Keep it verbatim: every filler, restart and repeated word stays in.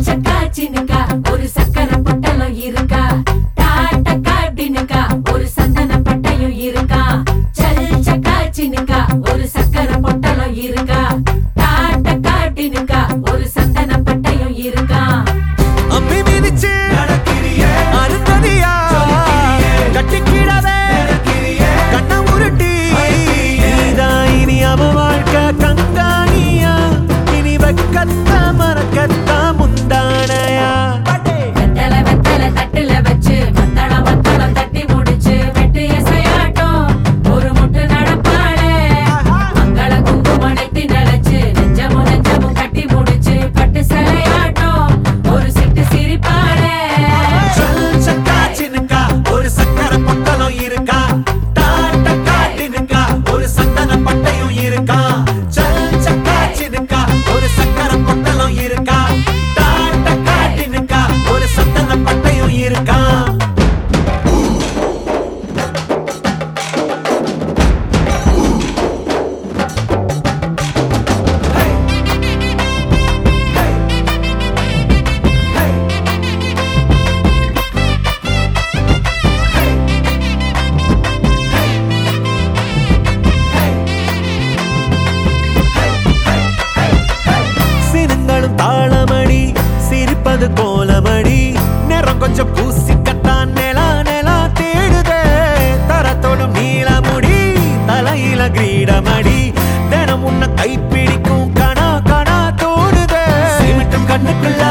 சக்கா சின்னுக்கா ஒரு சக்கரை பொட்டலம் இருக்கா, டாட்டக்கா டின்னுக்கா ஒரு சந்தன பட்டையும் இருக்கா. சல் சக்கா சின்னுக்கா ஒரு சக்கரை பொட்டலம் இருக்கா, டாட்டக்கா டின்னுக்கா ஒரு சந்தன பட்டையும் இருக்கா. அம்பி மிதிச்சு அருந்ததியா கட்டிக்கிடவே கண்ண உருட்டி நீதான் இனி அவ வாழ்க்கை கங்காணியா, இனி வெக்கத்த மறக்கத்த முந்தானையா. வெத்தல வெத்தல தட்டுல வச்சு மத்தள மத்தளம் தட்டி முடிச்சு வெட்டு எசையாட்டம் ஒரு முட்டு நடப்பாளே. மங்கள குங்குமம் நெத்தி நினைச்சு நெஞ்சமும் நெஞ்சமும் கட்டி முடிச்சு பட்டு சிலையாட்டம் ஒரு சிட்டு சிரிப்பாளே. சொல் சக்கா சின்னுக்கா ஒரு சக்கரை பொட்டலம் இருக்கா, டாட்டக்கா டின்னுக்கா ஒரு சந்தன பட்டையும் இருக்கா. சொல் சக்கா சின்னுக்கா ஒரு சக்கரை பொட்டலம் இருக்கா, டாட்டக்கா டின்னுக்கா ஒரு சந்தன பட்டையும் இருக்கா. சினங்களும் தாளமடி சிரிப்பது கோலமடி, நேரம் கொஞ்சம் பூசிக்கத்தான் நிலா நிலா தேடுதே. தரத்தோடும் நீளமுடி தலையில கிரீடமடி, தினம் உன்னை கைப்பிடிக்கும் கணா கணா தோடுதே. சிமிட்டும் கண்ணுக்குள்ள